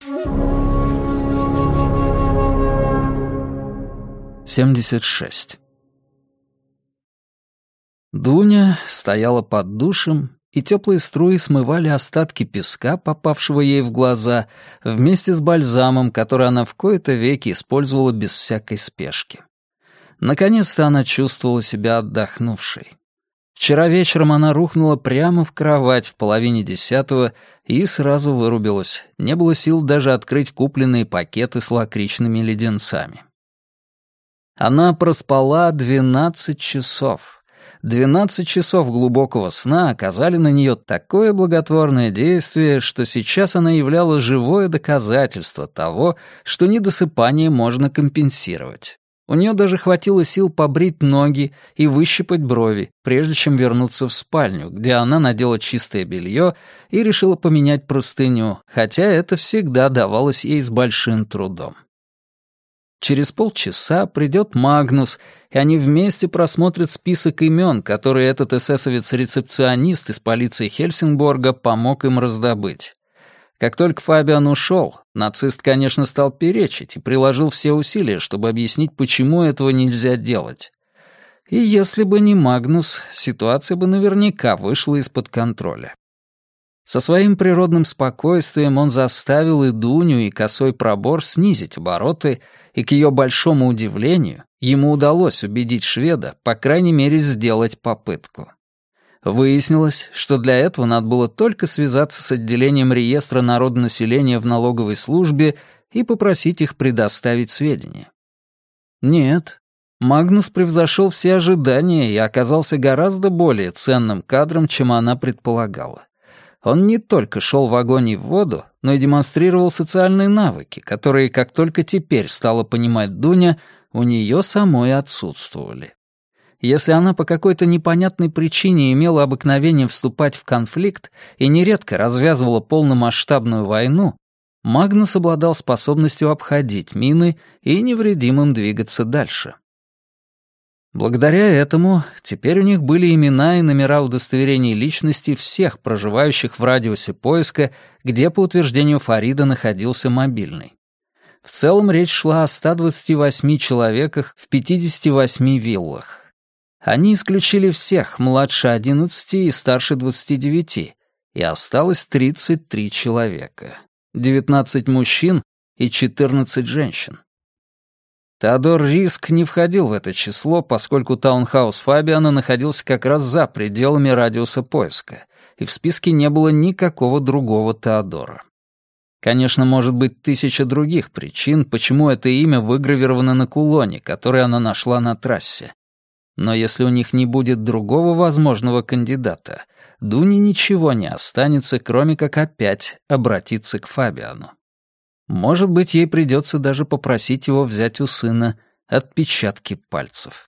76. Дуня стояла под душем, и теплые струи смывали остатки песка, попавшего ей в глаза, вместе с бальзамом, который она в кои-то веки использовала без всякой спешки. Наконец-то она чувствовала себя отдохнувшей. Вчера вечером она рухнула прямо в кровать в 9:30 и сразу вырубилась. Не было сил даже открыть купленные пакеты с лакричными леденцами. Она проспала 12 часов. 12 часов глубокого сна оказали на нее такое благотворное действие, что сейчас она являла живое доказательство того, что недосыпание можно компенсировать. У нее даже хватило сил побрить ноги и выщипать брови, прежде чем вернуться в спальню, где она надела чистое белье и решила поменять простыню, хотя это всегда давалось ей с большим трудом. Через полчаса придет Магнус, и они вместе просмотрят список имен, которые этот эсэсовец-рецепционист из полиции Хельсингборга помог им раздобыть. Как только Фабиан ушел, нацист, конечно, стал перечить и приложил все усилия, чтобы объяснить, почему этого нельзя делать. И если бы не Магнус, ситуация бы наверняка вышла из-под контроля. Со своим природным спокойствием он заставил и Дуню, и косой пробор снизить обороты, и, к ее большому удивлению, ему удалось убедить шведа, по крайней мере, сделать попытку. Выяснилось, что для этого надо было только связаться с отделением реестра народонаселения в налоговой службе и попросить их предоставить сведения. Нет, Магнус превзошел все ожидания и оказался гораздо более ценным кадром, чем она предполагала. Он не только шел в огонь и в воду, но и демонстрировал социальные навыки, которые, как только теперь стала понимать Дуня, у нее самой отсутствовали. Если она по какой-то непонятной причине имела обыкновение вступать в конфликт и нередко развязывала полномасштабную войну, Магнус обладал способностью обходить мины и невредимым двигаться дальше. Благодаря этому теперь у них были имена и номера удостоверений личности всех проживающих в радиусе поиска, где, по утверждению Фарида, находился мобильный. В целом речь шла о 128 человеках в 58 виллах. Они исключили всех младше 11 и старше 29, и осталось 33 человека, 19 мужчин и 14 женщин. Теодор Риск не входил в это число, поскольку таунхаус Фабиана находился как раз за пределами радиуса поиска, и в списке не было никакого другого Теодора. Конечно, может быть 1000 других причин, почему это имя выгравировано на кулоне, который она нашла на трассе. Но если у них не будет другого возможного кандидата, Дуне ничего не останется, кроме как опять обратиться к Фабиану. Может быть, ей придется даже попросить его взять у сына отпечатки пальцев.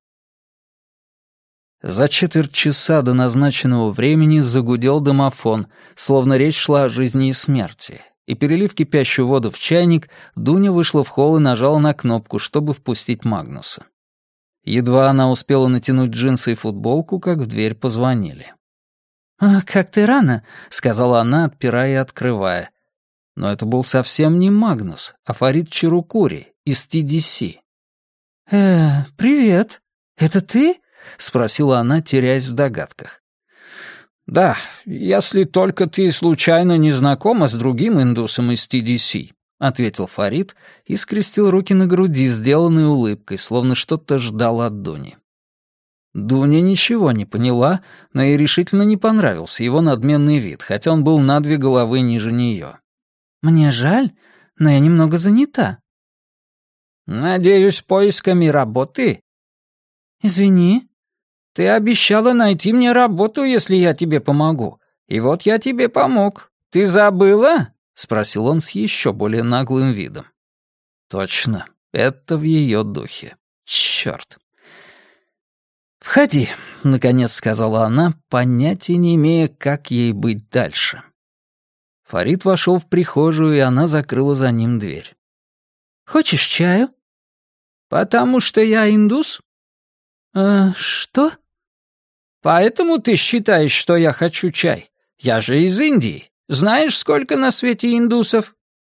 За четверть часа до назначенного времени загудел домофон, словно речь шла о жизни и смерти, и, перелив кипящую воду в чайник, Дуня вышла в холл и нажала на кнопку, чтобы впустить Магнуса. Едва она успела натянуть джинсы и футболку, как в дверь позвонили. «Как ты рано», — сказала она, отпирая и открывая. Но это был совсем не Магнус, а Фарид Чарукури из TDC. «Привет. Это ты?» — спросила она, теряясь в догадках. «Да, если только ты случайно не знакома с другим индусом из TDC», — ответил Фарид и скрестил руки на груди, сделанной улыбкой, словно что-то ждал от Дуни. Дуня ничего не поняла, но ей решительно не понравился его надменный вид, хотя он был на 2 головы ниже нее. «Мне жаль, но я немного занята». «Надеюсь, поисками работы?» «Извини». «Ты обещала найти мне работу, если я тебе помогу. И вот я тебе помог. Ты забыла?» — спросил он с еще более наглым видом. «Точно, это в ее духе. Черт». «Входи», — наконец сказала она, понятия не имея, как ей быть дальше. Фарид вошел в прихожую, и она закрыла за ним дверь. «Хочешь чаю?» «Потому что я индус?» Что?» «Поэтому ты считаешь, что я хочу чай? Я же из Индии. Знаешь, сколько на свете индусов?»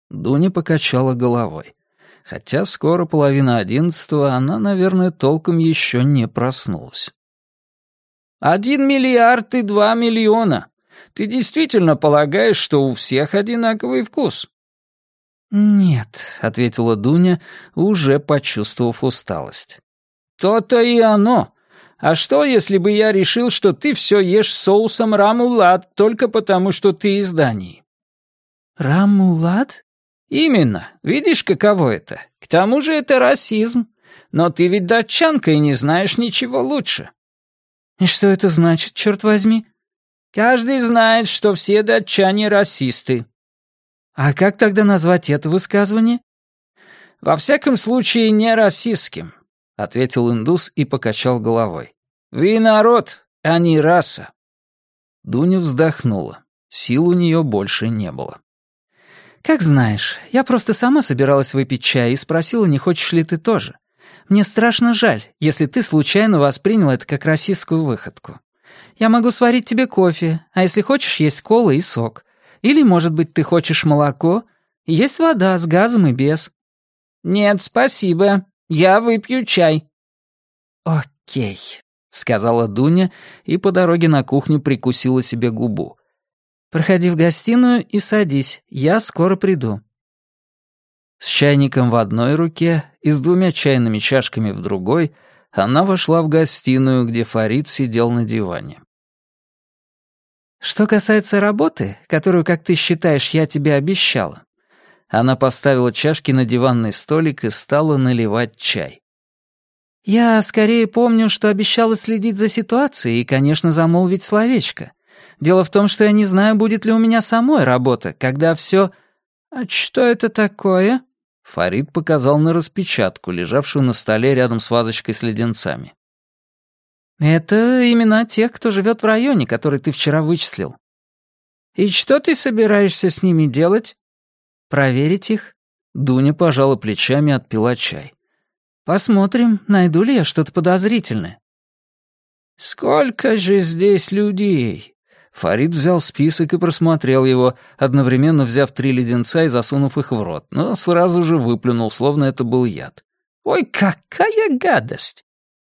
Дуня покачала головой. Хотя скоро 10:30, она, наверное, толком еще не проснулась. 1 миллиард и 2 миллиона. Ты действительно полагаешь, что у всех одинаковый вкус?» «Нет», — ответила Дуня, уже почувствовав усталость. «То-то и оно. А что, если бы я решил, что ты все ешь с соусом рамулад только потому, что ты из Дании?» «Рамулад?» «Именно. Видишь, каково это? К тому же это расизм. Но ты ведь датчанка и не знаешь ничего лучше». «И что это значит, черт возьми?» «Каждый знает, что все датчане расисты». «А как тогда назвать это высказывание?» «Во всяком случае, не расистским», — ответил индус и покачал головой. «Вы народ, а не раса». Дуня вздохнула. Сил у нее больше не было. «Как знаешь, я просто сама собиралась выпить чай и спросила, не хочешь ли ты тоже. Мне страшно жаль, если ты случайно воспринял это как расистскую выходку. Я могу сварить тебе кофе, а если хочешь, есть кола и сок. Или, может быть, ты хочешь молоко? И есть вода с газом и без». «Нет, спасибо. Я выпью чай». «Окей», — сказала Дуня и по дороге на кухню прикусила себе губу. «Проходи в гостиную и садись, я скоро приду». С чайником в одной руке и с 2 чайными чашками в другой она вошла в гостиную, где Фарид сидел на диване. «Что касается работы, которую, как ты считаешь, я тебе обещала». Она поставила чашки на диванный столик и стала наливать чай. «Я скорее помню, что обещала следить за ситуацией и, конечно, замолвить словечко. Дело в том, что я не знаю, будет ли у меня самой работа, когда все...» «А что это такое?» Фарид показал на распечатку, лежавшую на столе рядом с вазочкой с леденцами. «Это имена тех, кто живет в районе, который ты вчера вычислил». «И что ты собираешься с ними делать?» «Проверить их». Дуня пожала плечами и отпила чай. «Посмотрим, найду ли я что-то подозрительное». «Сколько же здесь людей?» Фарид взял список и просмотрел его, одновременно взяв 3 леденца и засунув их в рот, но сразу же выплюнул, словно это был яд. «Ой, какая гадость!»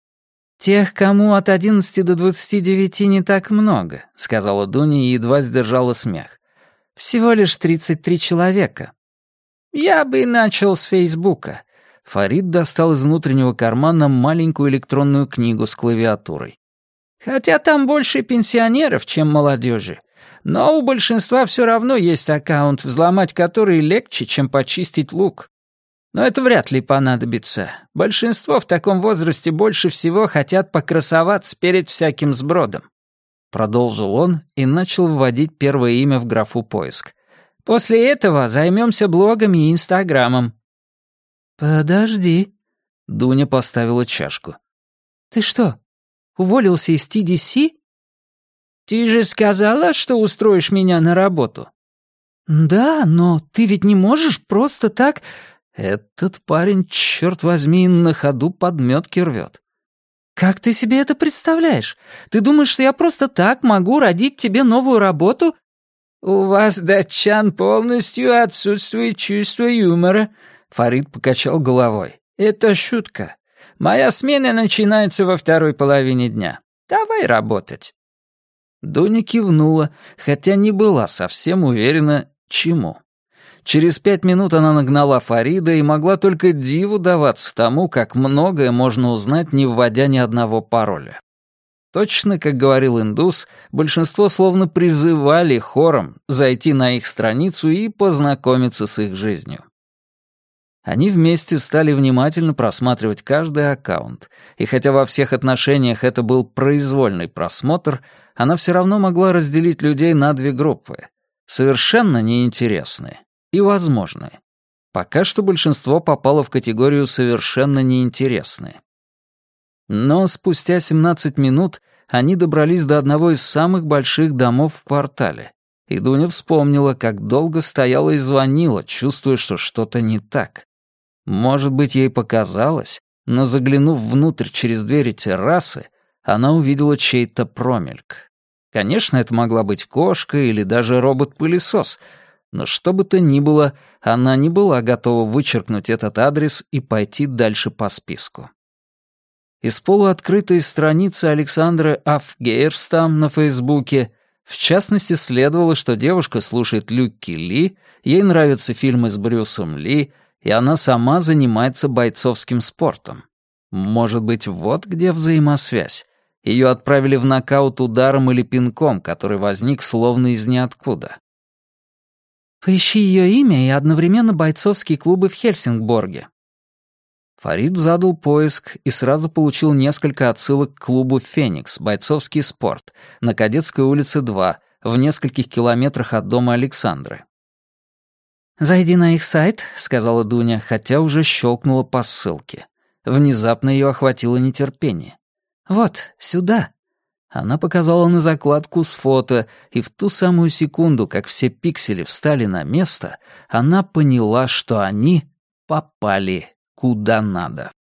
«Тех, кому от 11 до 29 не так много», — сказала Дуня и едва сдержала смех. «Всего лишь 33 человека». «Я бы начал с Фейсбука». Фарид достал из внутреннего кармана маленькую электронную книгу с клавиатурой. «Хотя там больше пенсионеров, чем молодежи. Но у большинства все равно есть аккаунт, взломать который легче, чем почистить лук. Но это вряд ли понадобится. Большинство в таком возрасте больше всего хотят покрасоваться перед всяким сбродом». Продолжил он и начал вводить первое имя в графу «Поиск». «После этого займемся блогами и инстаграмом». «Подожди». Дуня поставила чашку. «Ты что, уволился из TDC?» «Ты же сказала, что устроишь меня на работу». «Да, но ты ведь не можешь просто так...» Этот парень, черт возьми, на ходу подметки рвет. «Как ты себе это представляешь? Ты думаешь, что я просто так могу родить тебе новую работу?» «У вас, датчан, полностью отсутствует чувство юмора», — Фарид покачал головой. «Это шутка. Моя смена начинается во второй половине дня. Давай работать». Дуня кивнула, хотя не была совсем уверена, чему. Через 5 минут она нагнала Фарида и могла только диву даваться тому, как многое можно узнать, не вводя ни одного пароля. Точно, как говорил индус, большинство словно призывали хором зайти на их страницу и познакомиться с их жизнью. Они вместе стали внимательно просматривать каждый аккаунт, и хотя во всех отношениях это был произвольный просмотр, она все равно могла разделить людей на 2 группы — совершенно неинтересные и возможные. Пока что большинство попало в категорию «совершенно неинтересные». Но спустя 17 минут они добрались до одного из самых больших домов в квартале, и Дуня вспомнила, как долго стояла и звонила, чувствуя, что что-то не так. Может быть, ей показалось, но заглянув внутрь через двери террасы, она увидела чей-то промельк. Конечно, это могла быть кошка или даже робот-пылесос, Но что бы то ни было, она не была готова вычеркнуть этот адрес и пойти дальше по списку. Из полуоткрытой страницы Александры Афгейрстам на Фейсбуке в частности следовало, что девушка слушает Люки Ли, ей нравятся фильмы с Брюсом Ли, и она сама занимается бойцовским спортом. Может быть, вот где взаимосвязь. Ее отправили в нокаут ударом или пинком, который возник словно из ниоткуда. «Поищи ее имя и одновременно бойцовские клубы в Хельсингборге». Фарид задал поиск и сразу получил несколько отсылок к клубу «Феникс», бойцовский спорт, на Кадетской улице 2, в нескольких километрах от дома Александры. «Зайди на их сайт», — сказала Дуня, хотя уже щелкнула по ссылке. Внезапно ее охватило нетерпение. «Вот, сюда». Она показала на закладку с фото, и в ту самую секунду, как все пиксели встали на место, она поняла, что они попали куда надо.